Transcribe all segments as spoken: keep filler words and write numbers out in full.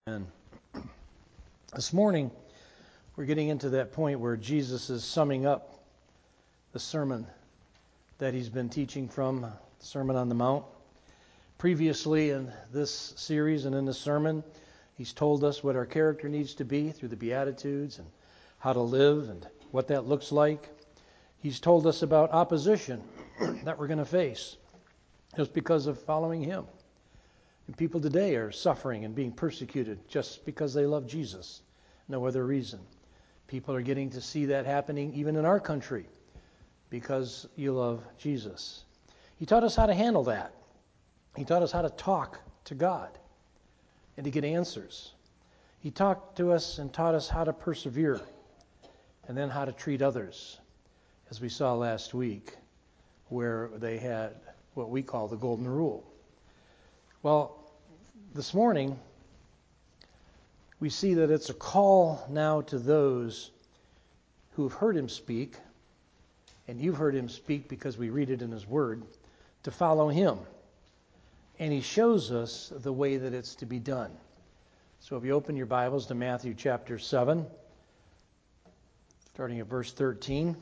And this morning, we're getting into that point where Jesus is summing up the sermon that he's been teaching from, the Sermon on the Mount. Previously in this series and in the sermon, he's told us what our character needs to be through the Beatitudes and how to live and what that looks like. He's told us about opposition that we're going to face just because of following him. And people today are suffering and being persecuted just because they love Jesus. No other reason. People are getting to see that happening even in our country because you love Jesus. He taught us how to handle that. He taught us how to talk to God and to get answers. He talked to us and taught us how to persevere and then how to treat others, as we saw last week, where they had what we call the golden rule. Well, this morning, we see that it's a call now to those who have heard him speak, and you've heard him speak because we read it in his word, to follow him. And he shows us the way that it's to be done. So if you open your Bibles to Matthew chapter seven, starting at verse thirteen,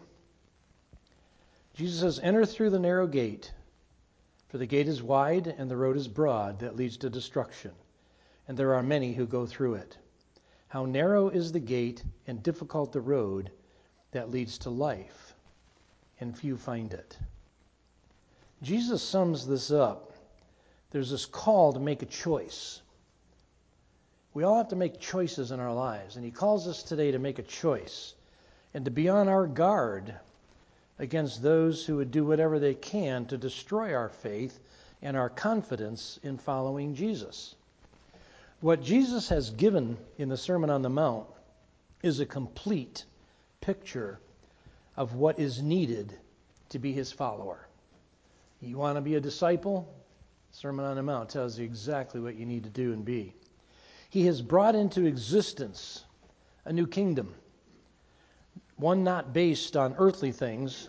Jesus says, "Enter through the narrow gate. For the gate is wide and the road is broad that leads to destruction, and there are many who go through it. How narrow is the gate and difficult the road that leads to life, and few find it." Jesus sums this up. There's this call to make a choice. We all have to make choices in our lives, and he calls us today to make a choice and to be on our guard against those who would do whatever they can to destroy our faith and our confidence in following Jesus. What Jesus has given in the Sermon on the Mount is a complete picture of what is needed to be his follower. You want to be a disciple? Sermon on the Mount tells you exactly what you need to do and be. He has brought into existence a new kingdom, one not based on earthly things.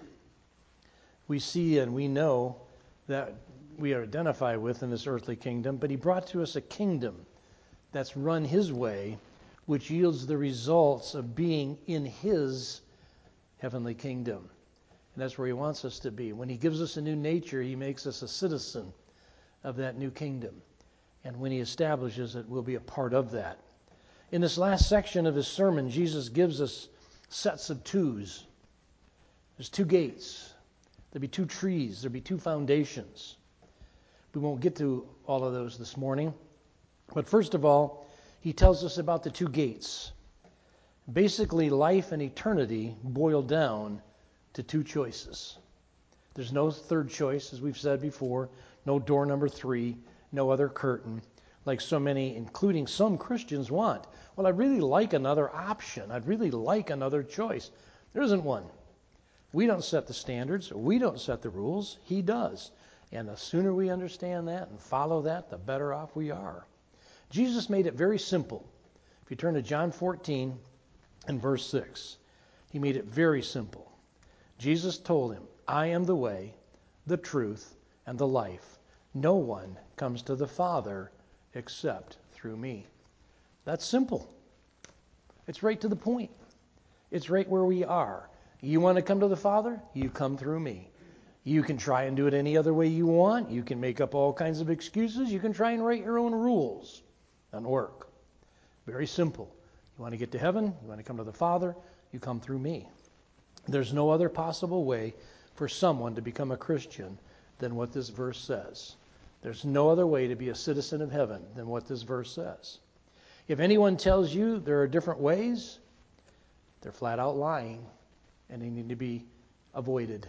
We see and we know that we are identified with in this earthly kingdom, but he brought to us a kingdom that's run his way, which yields the results of being in his heavenly kingdom. And that's where he wants us to be. When he gives us a new nature, he makes us a citizen of that new kingdom. And when he establishes it, we'll be a part of that. In this last section of his sermon, Jesus gives us sets of twos. There's two gates. There'll be two trees. There'll be two foundations. We won't get to all of those this morning. But first of all, he tells us about the two gates. Basically, life and eternity boil down to two choices. There's no third choice, as we've said before. No door number three. No other curtain, like so many, including some Christians, want. Well, I'd really like another option. I'd really like another choice. There isn't one. We don't set the standards. We don't set the rules. He does. And the sooner we understand that and follow that, the better off we are. Jesus made it very simple. If you turn to John fourteen and verse six, he made it very simple. Jesus told him, "I am the way, the truth, and the life. No one comes to the Father except through me." That's simple. It's right to the point. It's right where we are. You want to come to the Father? You come through me. You can try and do it any other way you want. You can make up all kinds of excuses. You can try and write your own rules. Doesn't work. Very simple. You want to get to heaven? You want to come to the Father? You come through me. There's no other possible way for someone to become a Christian than what this verse says. There's no other way to be a citizen of heaven than what this verse says. If anyone tells you there are different ways, they're flat out lying, and they need to be avoided.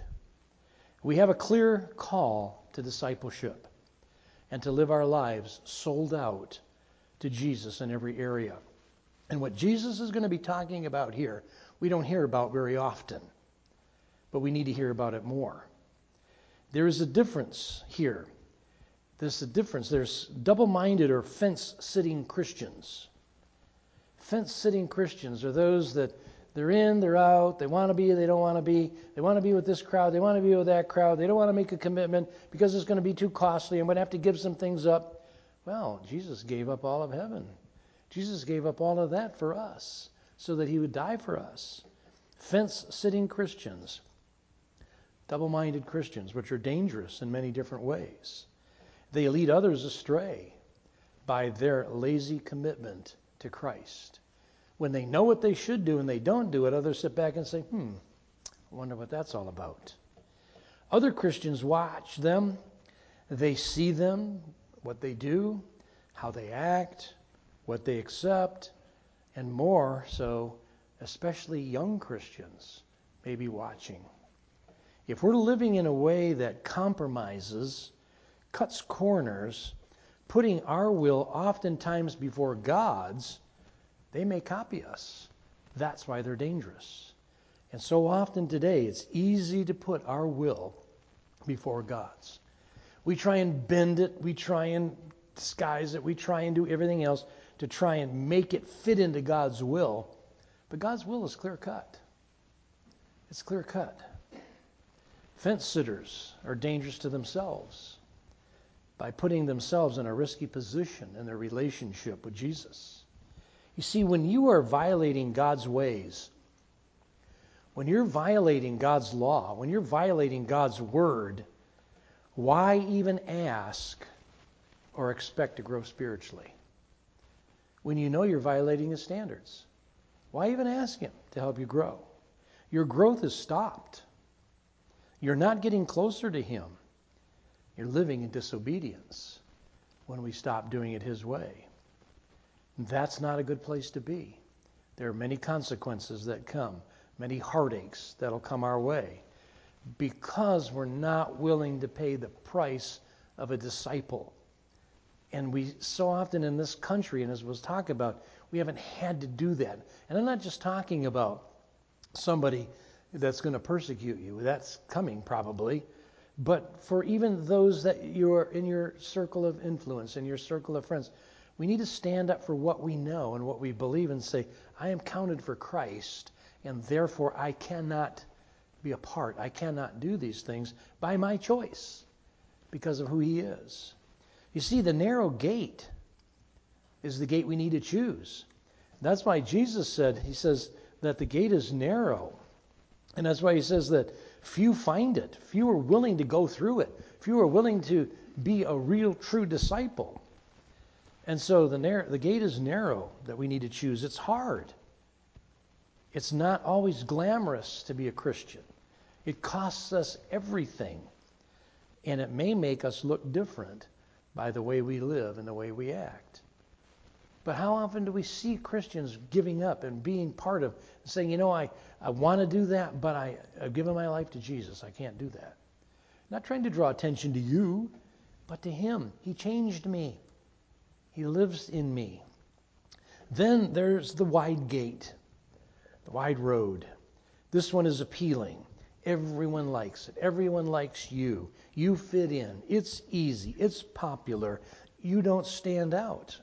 We have a clear call to discipleship and to live our lives sold out to Jesus in every area. And what Jesus is going to be talking about here, we don't hear about very often, but we need to hear about it more. There is a difference here. There's a difference. There's double-minded or fence-sitting Christians. Fence-sitting Christians are those that they're in, they're out, they want to be, they don't want to be, they want to be with this crowd, they want to be with that crowd, they don't want to make a commitment because it's going to be too costly, I'm going to have to give some things up. Well, Jesus gave up all of heaven. Jesus gave up all of that for us so that he would die for us. Fence-sitting Christians, double-minded Christians, which are dangerous in many different ways. They lead others astray by their lazy commitment to Christ. When they know what they should do and they don't do it, others sit back and say, hmm, I wonder what that's all about. Other Christians watch them. They see them, what they do, how they act, what they accept, and more so, especially young Christians may be watching. If we're living in a way that compromises, cuts corners, putting our will oftentimes before God's, they may copy us. That's why they're dangerous. And so often today, it's easy to put our will before God's. We try and bend it, we try and disguise it, we try and do everything else to try and make it fit into God's will. But God's will is clear-cut. It's clear-cut. Fence-sitters are dangerous to themselves by putting themselves in a risky position in their relationship with Jesus. You see, when you are violating God's ways, when you're violating God's law, when you're violating God's word, why even ask or expect to grow spiritually? When you know you're violating his standards, why even ask him to help you grow? Your growth is stopped. You're not getting closer to him. You're living in disobedience when we stop doing it his way. That's not a good place to be. There are many consequences that come, many heartaches that'll come our way because we're not willing to pay the price of a disciple. And we so often in this country, and as was talked about, we haven't had to do that. And I'm not just talking about somebody that's going to persecute you. That's coming probably. But for even those that you're in your circle of influence, in your circle of friends, we need to stand up for what we know and what we believe and say, I am counted for Christ, and therefore I cannot be a part. I cannot do these things by my choice because of who he is. You see, the narrow gate is the gate we need to choose. That's why Jesus said, he says that the gate is narrow. And that's why he says that few find it. Few are willing to go through it. Few are willing to be a real, true disciple. And so the, narrow, the gate is narrow that we need to choose. It's hard. It's not always glamorous to be a Christian. It costs us everything. And it may make us look different by the way we live and the way we act. But how often do we see Christians giving up and being part of, saying, you know, I, I want to do that, but I, I've given my life to Jesus. I can't do that. Not trying to draw attention to you, but to him. He changed me. He lives in me. Then there's the wide gate, the wide road. This one is appealing. Everyone likes it. Everyone likes you. You fit in. It's easy. It's popular. You don't stand out.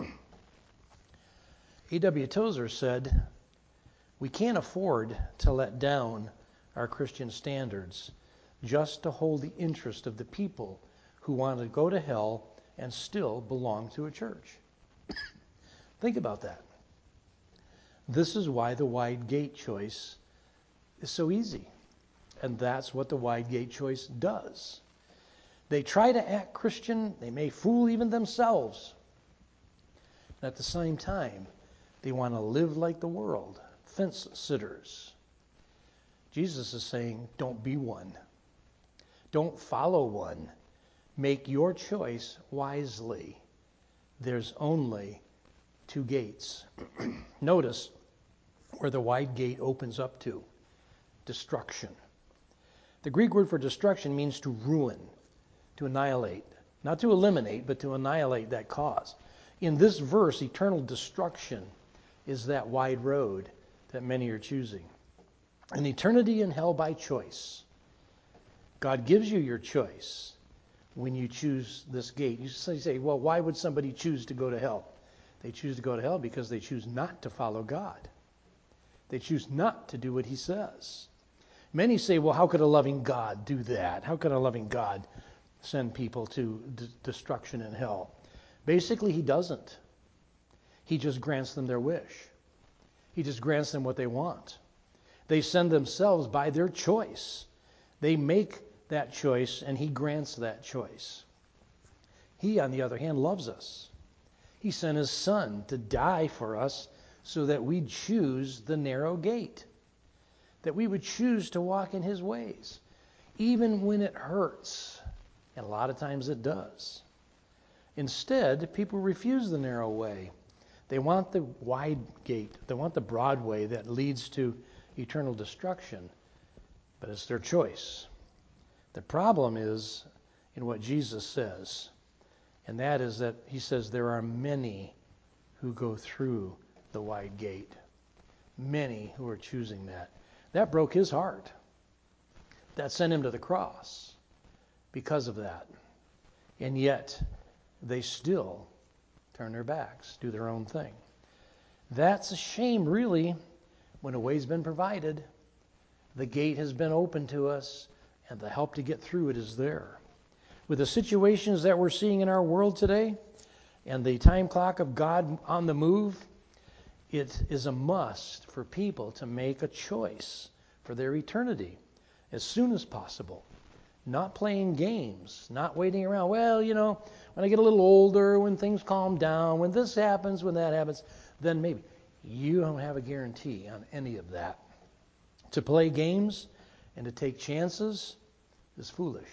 A W Tozer said, we can't afford to let down our Christian standards just to hold the interest of the people who want to go to hell and still belong to a church. Think about that. This is why the wide gate choice is so easy. And that's what the wide gate choice does. They try to act Christian. They may fool even themselves. And at the same time, they want to live like the world. Fence sitters. Jesus is saying, don't be one. Don't follow one. Make your choice wisely. There's only two gates. Notice where the wide gate opens up to. Destruction. The Greek word for destruction means to ruin, to annihilate. Not to eliminate, but to annihilate that cause. In this verse, eternal destruction is that wide road that many are choosing. An eternity in hell by choice. God gives you your choice when you choose this gate. You say, well, why would somebody choose to go to hell? They choose to go to hell because they choose not to follow God. They choose not to do what he says. Many say, well, how could a loving God do that? How could a loving God send people to d- destruction and hell? Basically, he doesn't. He just grants them their wish. He just grants them what they want. They send themselves by their choice. They make that choice, and he grants that choice. He, on the other hand, loves us. He sent his Son to die for us so that we'd choose the narrow gate, that we would choose to walk in his ways, even when it hurts. And a lot of times it does. Instead, people refuse the narrow way. They want the wide gate. They want the broad way that leads to eternal destruction. But it's their choice. The problem is in what Jesus says. And that is that he says there are many who go through the wide gate. Many who are choosing that. That broke his heart. That sent him to the cross because of that. And yet, they still turn their backs, do their own thing. That's a shame, really, when a way's been provided. The gate has been opened to us, and the help to get through it is there. With the situations that we're seeing in our world today, and the time clock of God on the move, it is a must for people to make a choice for their eternity as soon as possible. Not playing games, not waiting around. Well, you know, when I get a little older, when things calm down, when this happens, when that happens, then maybe. You don't have a guarantee on any of that. To play games and to take chances is foolish.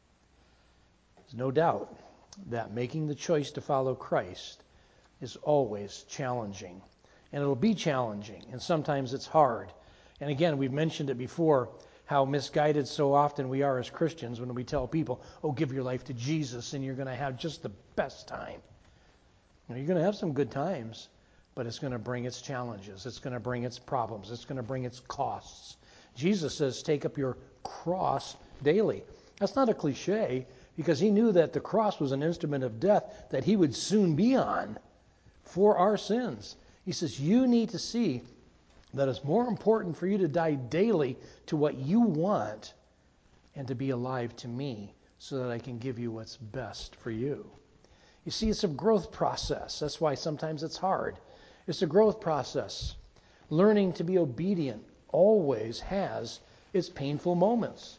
There's no doubt that making the choice to follow Christ is always challenging. And it'll be challenging, and sometimes it's hard. And again, we've mentioned it before, how misguided so often we are as Christians when we tell people, oh, give your life to Jesus and you're going to have just the best time. You know, you're going to have some good times, but it's going to bring its challenges. It's going to bring its problems. It's going to bring its costs. Jesus says, take up your cross daily. That's not a cliche, because he knew that the cross was an instrument of death that he would soon be on for our sins. He says, you need to see that it's more important for you to die daily to what you want and to be alive to me so that I can give you what's best for you. You see, it's a growth process. That's why sometimes it's hard. It's a growth process. Learning to be obedient always has its painful moments.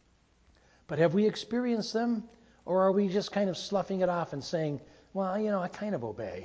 But have we experienced them, or are we just kind of sloughing it off and saying, well, you know, I kind of obey?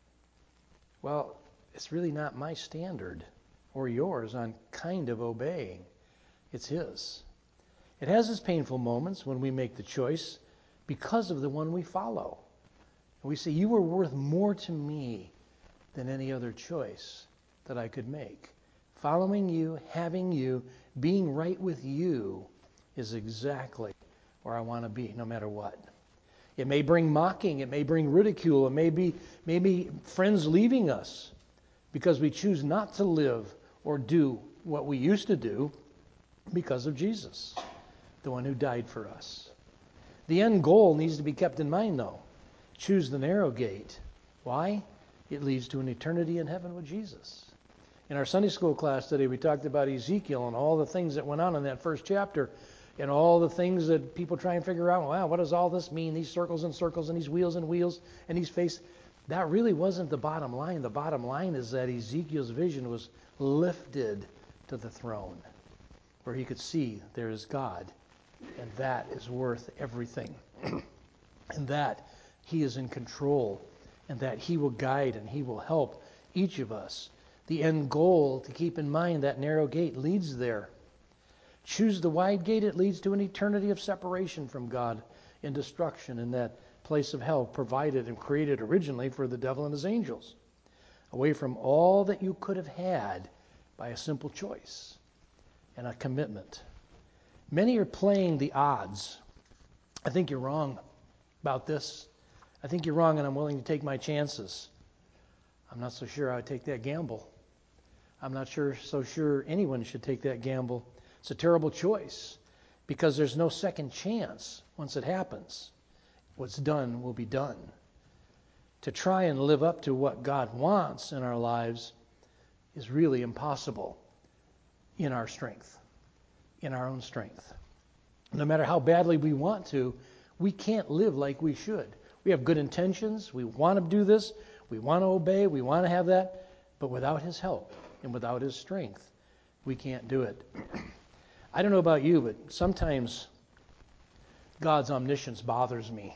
Well, it's really not my standard or yours on kind of obeying. It's his. It has its painful moments when we make the choice because of the one we follow. And we say, you are worth more to me than any other choice that I could make. Following you, having you, being right with you is exactly where I want to be, no matter what. It may bring mocking, it may bring ridicule, it may be maybe friends leaving us because we choose not to live or do what we used to do because of Jesus, the one who died for us. The end goal needs to be kept in mind, though. Choose the narrow gate. Why? It leads to an eternity in heaven with Jesus. In our Sunday school class today, we talked about Ezekiel and all the things that went on in that first chapter, and all the things that people try and figure out, wow, what does all this mean? These circles and circles and these wheels and wheels and these faces. That really wasn't the bottom line. The bottom line is that Ezekiel's vision was lifted to the throne where he could see there is God, and that is worth everything. And that he is in control, and that he will guide and he will help each of us. The end goal, to keep in mind, that narrow gate leads there. Choose the wide gate, it leads to an eternity of separation from God in destruction in that place of hell provided and created originally for the devil and his angels. Away from all that you could have had by a simple choice and a commitment. Many are playing the odds. I think you're wrong about this. I think you're wrong, and I'm willing to take my chances. I'm not so sure I would take that gamble. I'm not sure so sure anyone should take that gamble. It's a terrible choice because there's no second chance once it happens. What's done will be done. To try and live up to what God wants in our lives is really impossible in our strength, in our own strength. No matter how badly we want to, we can't live like we should. We have good intentions. We want to do this. We want to obey, we want to have that, but without his help and without his strength, we can't do it. I don't know about you, but sometimes God's omniscience bothers me.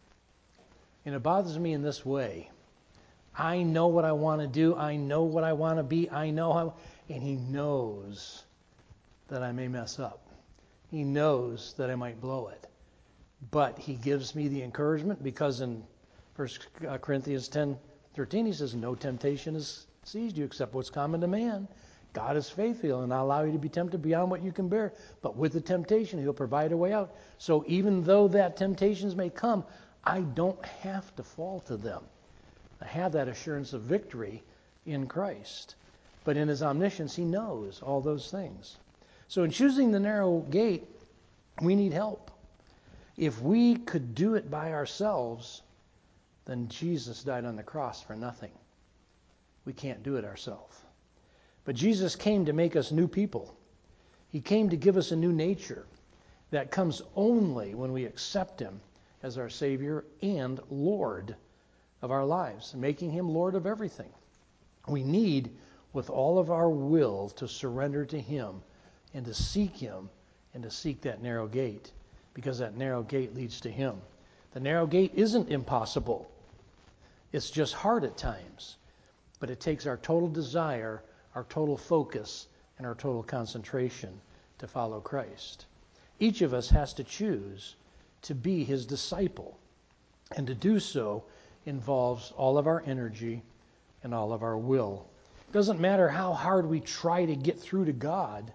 And it bothers me in this way. I know what I want to do. I know what I want to be. I know how, and he knows that I may mess up. He knows that I might blow it. But he gives me the encouragement, because in First Corinthians ten thirteen he says, no temptation has seized you except what's common to man. God is faithful and I'll allow you to be tempted beyond what you can bear. But with the temptation, he'll provide a way out. So even though that temptations may come, I don't have to fall to them. I have that assurance of victory in Christ. But in his omniscience, he knows all those things. So in choosing the narrow gate, we need help. If we could do it by ourselves, then Jesus died on the cross for nothing. We can't do it ourselves. But Jesus came to make us new people. He came to give us a new nature that comes only when we accept him as our Savior and Lord of our lives, making him Lord of everything. We need, with all of our will, to surrender to him and to seek him and to seek that narrow gate, because that narrow gate leads to him. The narrow gate isn't impossible. It's just hard at times, but it takes our total desire, our total focus, and our total concentration to follow Christ. Each of us has to choose to be his disciple, and to do so involves all of our energy and all of our will. It doesn't matter how hard we try to get through to God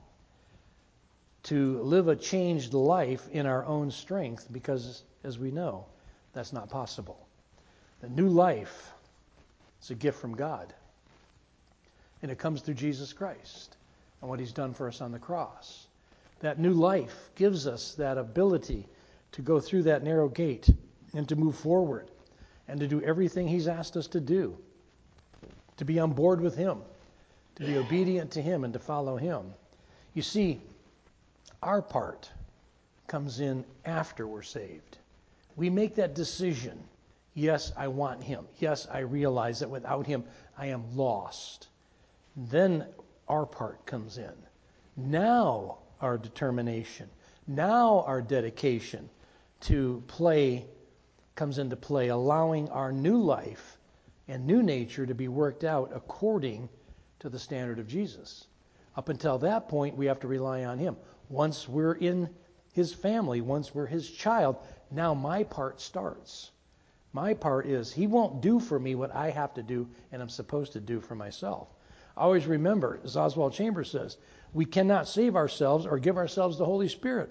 to live a changed life in our own strength, because, as we know, that's not possible. The new life is a gift from God. And it comes through Jesus Christ and what he's done for us on the cross. That new life gives us that ability to go through that narrow gate and to move forward and to do everything he's asked us to do, to be on board with him, to be obedient to him and to follow him. You see, our part comes in after we're saved. We make that decision. Yes, I want him. Yes, I realize that without him, I am lost. Then our part comes in. Now our determination, now our dedication to play comes into play, allowing our new life and new nature to be worked out according to the standard of Jesus. Up until that point, we have to rely on him. Once we're in his family, once we're his child, now my part starts. My part is, he won't do for me what I have to do and I'm supposed to do for myself. Always remember, as Oswald Chambers says, we cannot save ourselves or give ourselves the Holy Spirit.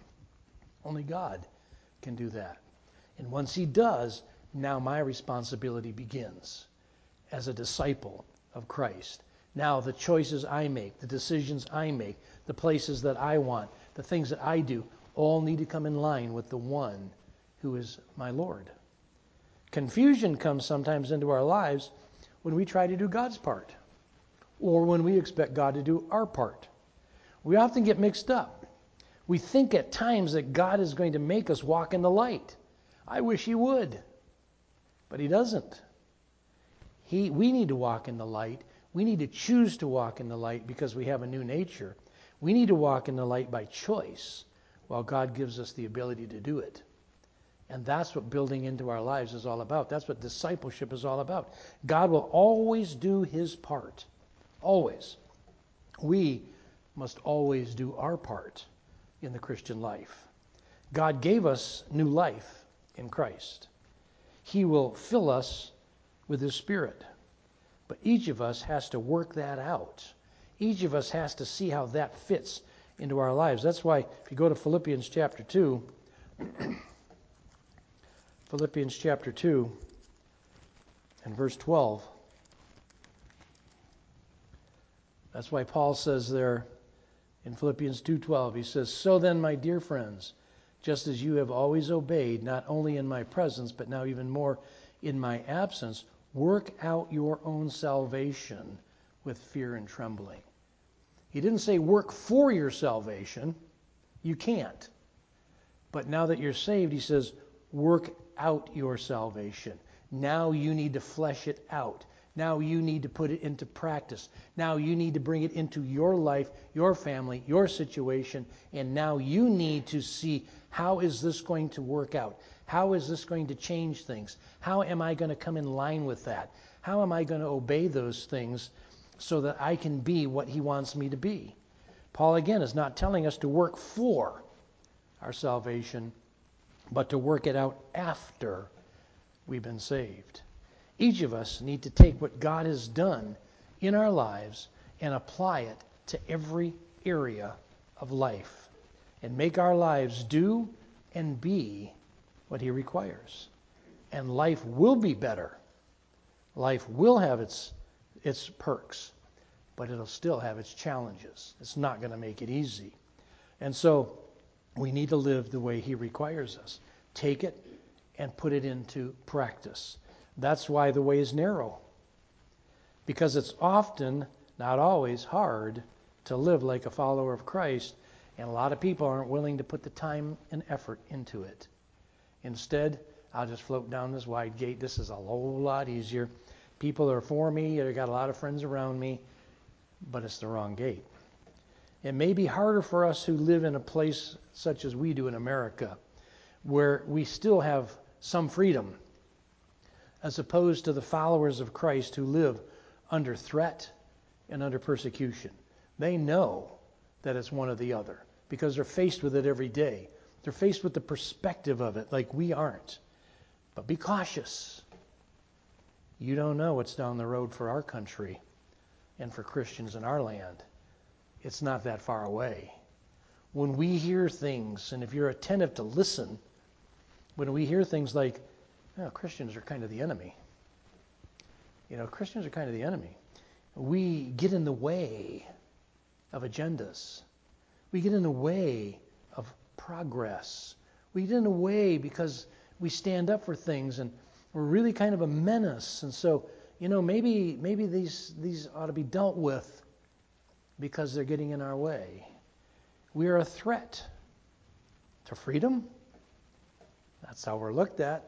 Only God can do that. And once he does, now my responsibility begins as a disciple of Christ. Now the choices I make, the decisions I make, the places that I want, the things that I do, all need to come in line with the one who is my Lord. Confusion comes sometimes into our lives when we try to do God's part, or when we expect God to do our part. We often get mixed up. We think at times that God is going to make us walk in the light. I wish he would, but he doesn't. He, we need to walk in the light. We need to choose to walk in the light because we have a new nature. We need to walk in the light by choice, while God gives us the ability to do it. And that's what building into our lives is all about. That's what discipleship is all about. God will always do his part. Always. We must always do our part in the Christian life. God gave us new life in Christ. He will fill us with his Spirit. But each of us has to work that out. Each of us has to see how that fits into our lives. That's why if you go to Philippians chapter two, Philippians chapter two and verse twelve, that's why Paul says there in Philippians two twelve, he says, "So then, my dear friends, just as you have always obeyed, not only in my presence, but now even more in my absence, work out your own salvation with fear and trembling." He didn't say work for your salvation. You can't. But now that you're saved, he says, work out your salvation. Now you need to flesh it out. Now you need to put it into practice. Now you need to bring it into your life, your family, your situation, and now you need to see, how is this going to work out? How is this going to change things? How am I going to come in line with that? How am I going to obey those things so that I can be what he wants me to be? Paul, again, is not telling us to work for our salvation, but to work it out after we've been saved. Each of us need to take what God has done in our lives and apply it to every area of life and make our lives do and be what he requires. And life will be better. Life will have its its perks, but it'll still have its challenges. It's not going to make it easy. And so we need to live the way he requires us. Take it and put it into practice. That's why the way is narrow. Because it's often, not always, hard to live like a follower of Christ, and a lot of people aren't willing to put the time and effort into it. Instead, I'll just float down this wide gate. This is a whole lot easier. People are for me. I've got a lot of friends around me, but it's the wrong gate. It may be harder for us who live in a place such as we do in America, where we still have some freedom, as opposed to the followers of Christ who live under threat and under persecution. They know that it's one or the other because they're faced with it every day. They're faced with the perspective of it like we aren't. But be cautious. You don't know what's down the road for our country and for Christians in our land. It's not that far away. When we hear things, and if you're attentive to listen, when we hear things like, oh, Christians are kind of the enemy. You know, Christians are kind of the enemy. We get in the way of agendas. We get in the way of progress. We get in the way because we stand up for things and we're really kind of a menace. And so, you know, maybe maybe these these ought to be dealt with because they're getting in our way. We are a threat to freedom. That's how we're looked at.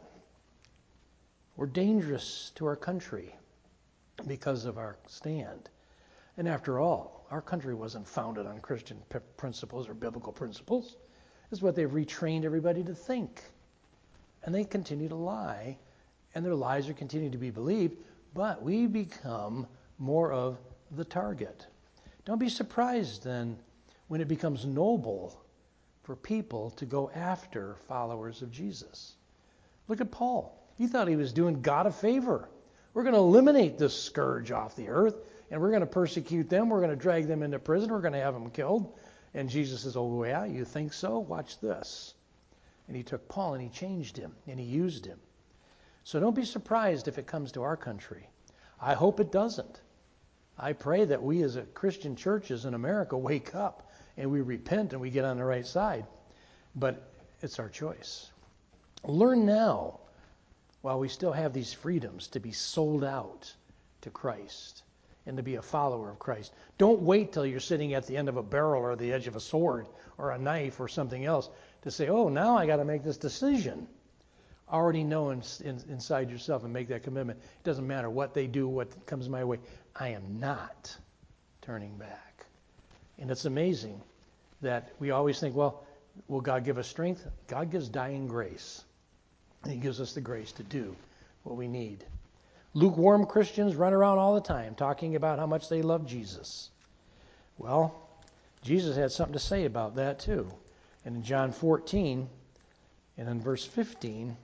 We're dangerous to our country because of our stand. And after all, our country wasn't founded on Christian p- principles or biblical principles. It's what they've retrained everybody to think. And they continue to lie, and their lies are continuing to be believed, but we become more of the target. Don't be surprised then when it becomes noble for people to go after followers of Jesus. Look at Paul. He thought he was doing God a favor. We're going to eliminate this scourge off the earth, and we're going to persecute them. We're going to drag them into prison. We're going to have them killed. And Jesus says, oh, yeah, you think so? Watch this. And he took Paul and he changed him and he used him. So don't be surprised if it comes to our country. I hope it doesn't. I pray that we as a Christian churches in America wake up and we repent and we get on the right side. But it's our choice. Learn now, while we still have these freedoms, to be sold out to Christ and to be a follower of Christ. Don't wait till you're sitting at the end of a barrel or the edge of a sword or a knife or something else to say, oh, now I got to make this decision. Already know in, in, inside yourself and make that commitment. It doesn't matter what they do, what comes my way. I am not turning back. And it's amazing that we always think, well, will God give us strength? God gives dying grace. He gives us the grace to do what we need. Lukewarm Christians run around all the time talking about how much they love Jesus. Well, Jesus had something to say about that too. And in John fourteen, and in verse fifteen,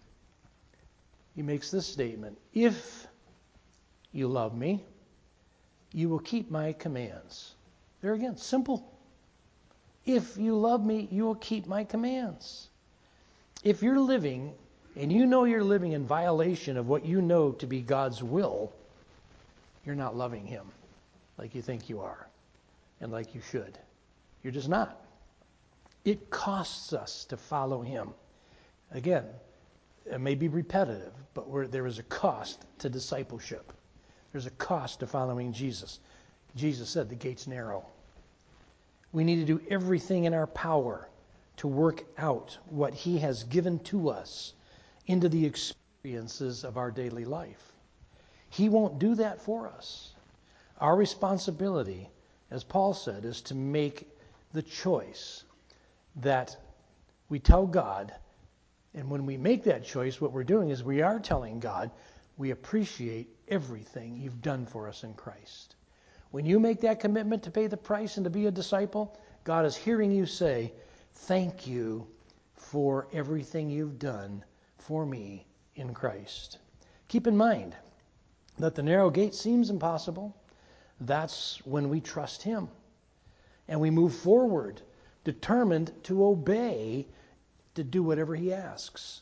he makes this statement: if you love me, you will keep my commands. There again, simple. If you love me, you will keep my commands. If you're living and you know you're living in violation of what you know to be God's will, you're not loving him like you think you are and like you should. You're just not. It costs us to follow him. Again, it may be repetitive, but we're, there is a cost to discipleship. There's a cost to following Jesus. Jesus said the gate's narrow. We need to do everything in our power to work out what he has given to us into the experience experiences of our daily life. He won't do that for us. Our responsibility, as Paul said, is to make the choice that we tell God, and when we make that choice, what we're doing is we are telling God we appreciate everything you've done for us in Christ. When you make that commitment to pay the price and to be a disciple, God is hearing you say, thank you for everything you've done for me in Christ. Keep in mind that the narrow gate seems impossible. That's when we trust Him. And we move forward, determined to obey, to do whatever He asks.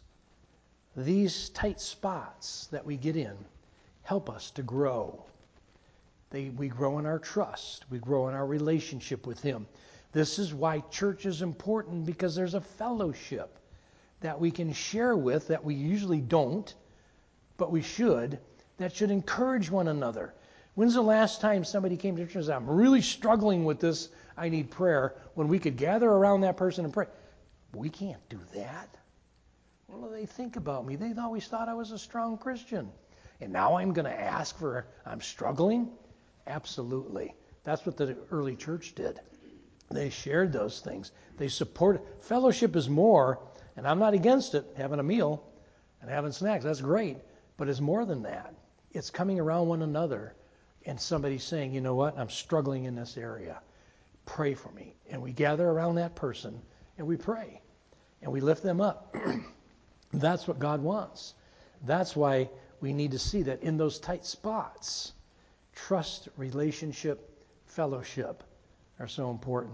These tight spots that we get in help us to grow. They, we grow in our trust. We grow in our relationship with Him. This is why church is important, because there's a fellowship that we can share with that we usually don't, but we should, that should encourage one another. When's the last time somebody came to church and said, I'm really struggling with this, I need prayer, when we could gather around that person and pray? We can't do that. What do they think about me? They've always thought I was a strong Christian. And now I'm going to ask for, I'm struggling? Absolutely. That's what the early church did. They shared those things. They supported. Fellowship is more, and I'm not against it, having a meal and having snacks. That's great. But it's more than that. It's coming around one another and somebody saying, you know what, I'm struggling in this area. Pray for me. And we gather around that person and we pray. And we lift them up. That's what God wants. That's why we need to see that in those tight spots, trust, relationship, fellowship are so important.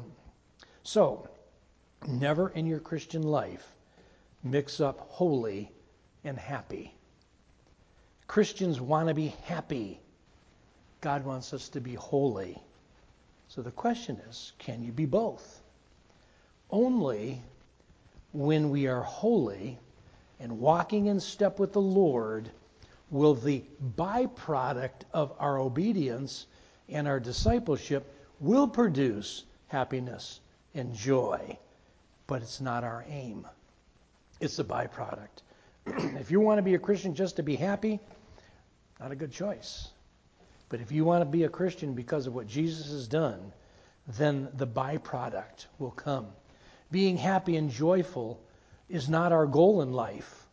So, never in your Christian life mix up holy and happy. Christians want to be happy. God wants us to be holy. So the question is, can you be both? Only when we are holy and walking in step with the Lord will the byproduct of our obedience and our discipleship will produce happiness and joy. But it's not our aim. It's a byproduct. If you want to be a Christian just to be happy, not a good choice. But if you want to be a Christian because of what Jesus has done, then the byproduct will come. Being happy and joyful is not our goal in life.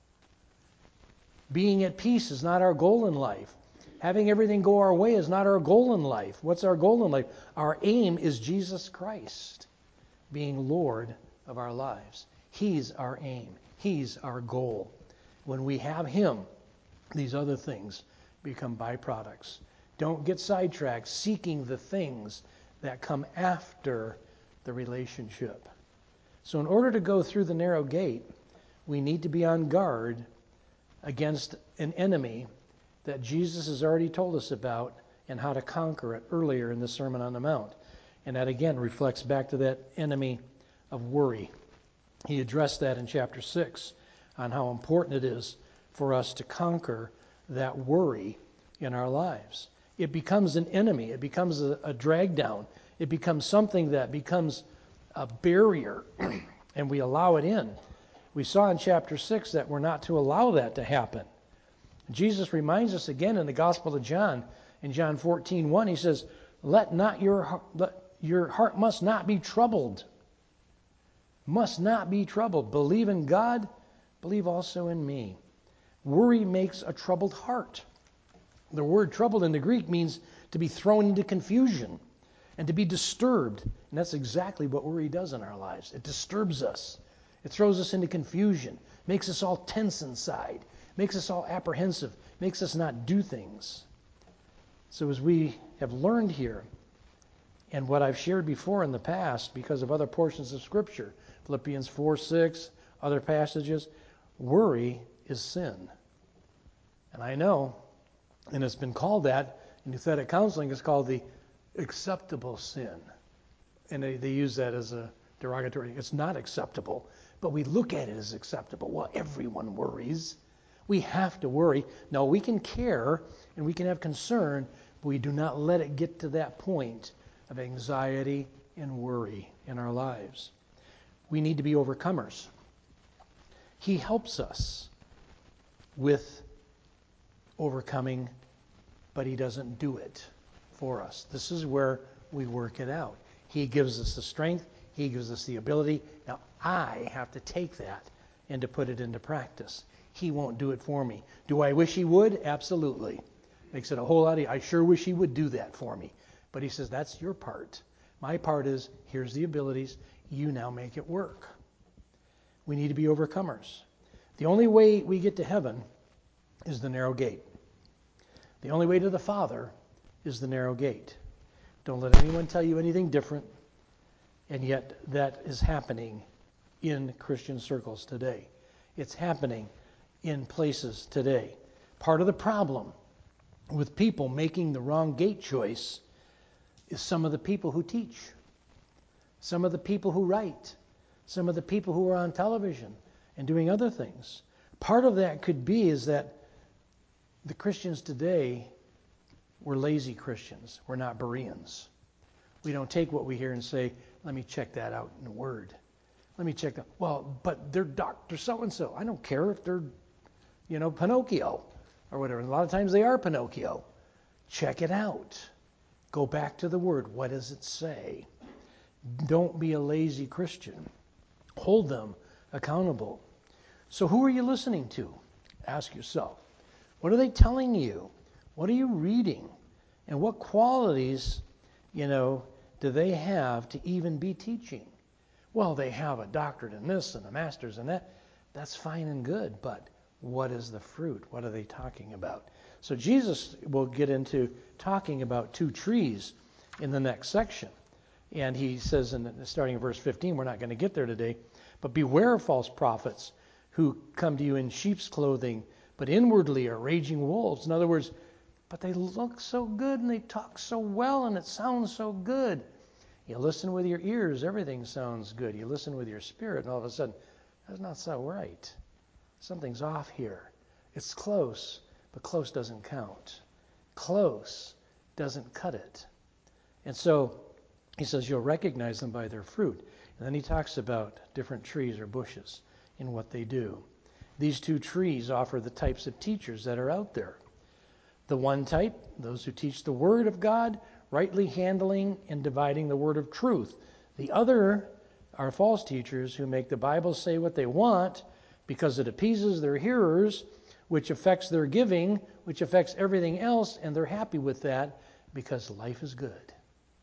Being at peace is not our goal in life. Having everything go our way is not our goal in life. What's our goal in life? Our aim is Jesus Christ being Lord of our lives. He's our aim. He's our goal. When we have Him, these other things become byproducts. Don't get sidetracked seeking the things that come after the relationship. So in order to go through the narrow gate, we need to be on guard against an enemy that Jesus has already told us about and how to conquer it earlier in the Sermon on the Mount. And that again reflects back to that enemy of worry. He addressed that in chapter six on how important it is for us to conquer that worry in our lives. It becomes an enemy. It becomes a, a drag down. It becomes something that becomes a barrier, and we allow it in. We saw in chapter six that we're not to allow that to happen. Jesus reminds us again in the Gospel of John, in John fourteen one, he says, "Let not your let, your heart must not be troubled. Must not be troubled. Believe in God, believe also in me." Worry makes a troubled heart. The word troubled in the Greek means to be thrown into confusion and to be disturbed. And that's exactly what worry does in our lives. It disturbs us. It throws us into confusion, makes us all tense inside, makes us all apprehensive, makes us not do things. So as we have learned here, and what I've shared before in the past because of other portions of Scripture, Philippians four six, other passages, worry is sin. And I know, and it's been called that in Nouthetic counseling, it's called the acceptable sin. And they, they use that as a derogatory. It's not acceptable, but we look at it as acceptable. Well, everyone worries. We have to worry. No, we can care and we can have concern, but we do not let it get to that point of anxiety and worry in our lives. We need to be overcomers. He helps us with overcoming, but he doesn't do it for us. This is where we work it out. He gives us the strength. He gives us the ability. Now, I have to take that and to put it into practice. He won't do it for me. Do I wish he would? Absolutely. Makes it a whole lot easier. I sure wish he would do that for me. But he says, that's your part. My part is, here's the abilities. You now make it work. We need to be overcomers. The only way we get to heaven is the narrow gate. The only way to the Father is the narrow gate. Don't let anyone tell you anything different. And yet that is happening in Christian circles today. It's happening in places today. Part of the problem with people making the wrong gate choice is some of the people who teach, some of the people who write, some of the people who are on television and doing other things. Part of that could be is that the Christians today, we're lazy Christians. We're not Bereans. We don't take what we hear and say, let me check that out in the Word. Let me check that. Well, but they're Doctor So-and-so. I don't care if they're, you know, Pinocchio or whatever. A lot of times they are Pinocchio. Check it out. Go back to the Word. What does it say? Don't be a lazy Christian. Hold them accountable. So who are you listening to? Ask yourself. What are they telling you? What are you reading? And what qualities, you know, do they have to even be teaching? Well, they have a doctorate in this and a master's in that. That's fine and good, but what is the fruit? What are they talking about? So Jesus will get into talking about two trees in the next section. And he says, in starting in verse fifteen, we're not going to get there today, but beware of false prophets who come to you in sheep's clothing, but inwardly are raging wolves. In other words, but they look so good and they talk so well and it sounds so good. You listen with your ears, everything sounds good. You listen with your spirit, and all of a sudden, that's not so right. Something's off here. It's close, but close doesn't count. Close doesn't cut it. And so he says you'll recognize them by their fruit. And then he talks about different trees or bushes and what they do. These two trees offer the types of teachers that are out there. The one type, those who teach the Word of God, rightly handling and dividing the word of truth. The other are false teachers who make the Bible say what they want because it appeases their hearers, which affects their giving, which affects everything else, and they're happy with that because life is good.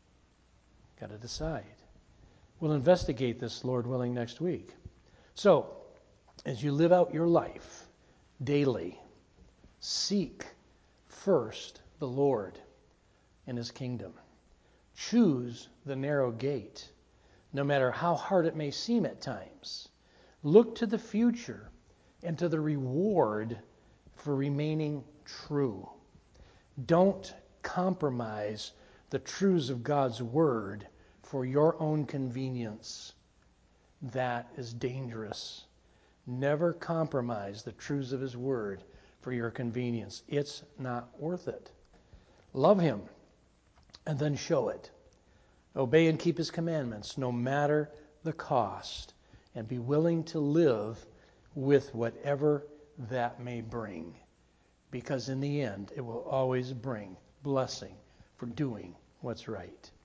Got to decide. We'll investigate this, Lord willing, next week. So, as you live out your life daily, seek first the Lord and His kingdom. Choose the narrow gate, no matter how hard it may seem at times. Look to the future and to the reward for remaining true. Don't compromise the truths of God's Word for your own convenience. That is dangerous. Never compromise the truths of His Word for your convenience. It's not worth it. Love Him and then show it. Obey and keep His commandments no matter the cost, and be willing to live with whatever that may bring, because in the end it will always bring blessing for doing what's right.